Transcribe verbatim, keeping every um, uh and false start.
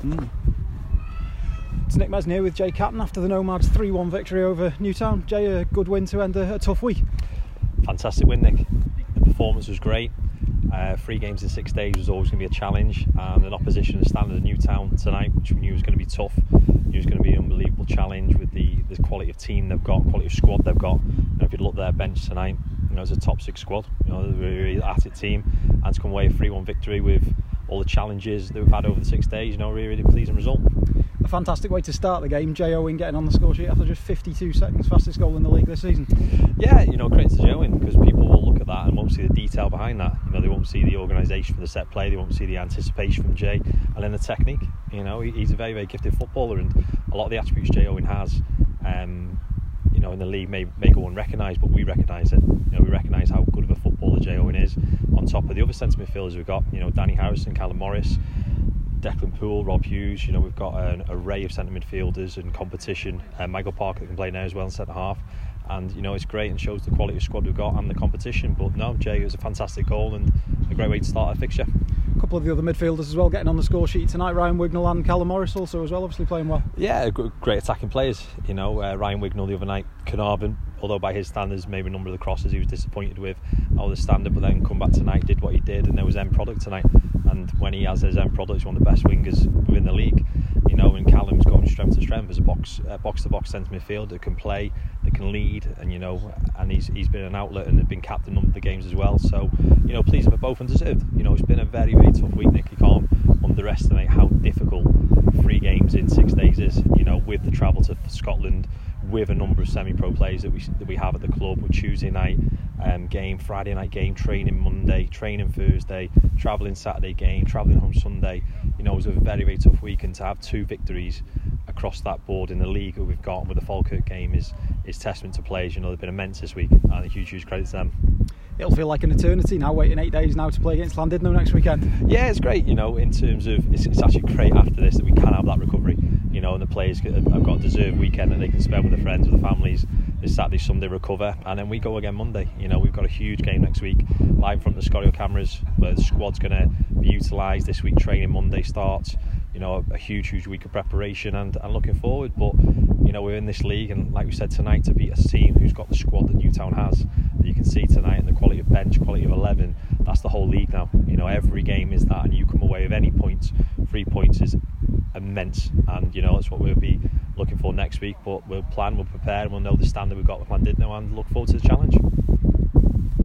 Mm. It's Nick Mesny here with Jay Catton after the Nomads three one victory over Newtown. Jay, a good win to end a, a tough week. Fantastic win, Nick. The performance was great. Uh, three games in six days was always going to be a challenge, and an opposition as standard of Newtown tonight, which we knew was going to be tough. It was going to be an unbelievable challenge with the, the quality of team they've got, quality of squad they've got. You know, if you'd look at their bench tonight, you know, it's a top six squad. You know, they're a really at-it team, and to come away a three one victory with all the challenges that we've had over the six days, you know, really, really pleasing result. A fantastic way to start the game. Jay Owen getting on the score sheet after just fifty-two seconds, fastest goal in the league this season. Yeah, you know, credit to Jay Owen, because people will look at that and won't see the detail behind that. You know, they won't see the organisation for the set play, they won't see the anticipation from Jay, and then the technique. You know, he's a very, very gifted footballer, and a lot of the attributes Jay Owen has, um, you know, in the league may, may go unrecognised, but we recognise it. You know, we recognise how good of a footballer Jay Owen is. On top of the other centre midfielders we've got, you know, Danny Harrison, Callum Morris, Declan Poole, Rob Hughes. You know, we've got an array of centre midfielders and competition. Uh, Michael Parker that can play now as well in centre half, and you know, it's great and shows the quality of squad we've got and the competition. But no, Jay, it was a fantastic goal and a great way to start a fixture. A couple of the other midfielders as well getting on the score sheet tonight. Ryan Wignall and Callum Morris also as well, obviously playing well. Yeah, great attacking players. You know, uh, Ryan Wignall the other night, Carnarvon, although by his standards, maybe a number of the crosses he was disappointed with out of the standard, but then come back tonight, did what he did, and there was end product tonight. And when he has his end product, he's one of the best wingers within the league. You know, and Callum's going strength to strength as a box, uh, box-to-box centre midfielder that can play, that can lead, and you know, and he's he's been an outlet and been captain of the games as well. So, you know, pleasing for both and deserved. You know, it's been a very, very tough week, Nick. You can't underestimate how difficult three games in six days is. You know, with the travel to Scotland, with a number of semi-pro players that we that we have at the club, with Tuesday night um, game, Friday night game, training Monday, training Thursday, travelling Saturday game, travelling home Sunday. You know, it was a very, very tough week, and to have two victories across that board in the league that we've got with the Falkirk game is is testament to players. You know, they've been immense this week, and a huge, huge credit to them. It'll feel like an eternity now, waiting eight days now to play against Llandudno next weekend. Yeah, it's great, you know, in terms of, it's, it's actually great after this that we can have that recovery, you know, and the players have got a deserved weekend that they can spend with their friends, with their families, this Saturday, Sunday recover, and then we go again Monday. You know, we've got a huge game next week, live in front of the Scorio cameras, where the squad's going to be utilised this week. Training Monday starts, you know, a, a huge, huge week of preparation, and, and looking forward. But, you know, we're in this league, and like we said tonight, to beat a team who's got the squad that Newtown has, that you can see tonight, and the quality of bench, quality of eleven, that's the whole league now. You know, every game is that, and you come away with any points, three points is immense, and you know, that's what we'll be looking for next week. But we'll plan, we'll prepare, and we'll know the standard we've got with Llandudno, and look forward to the challenge.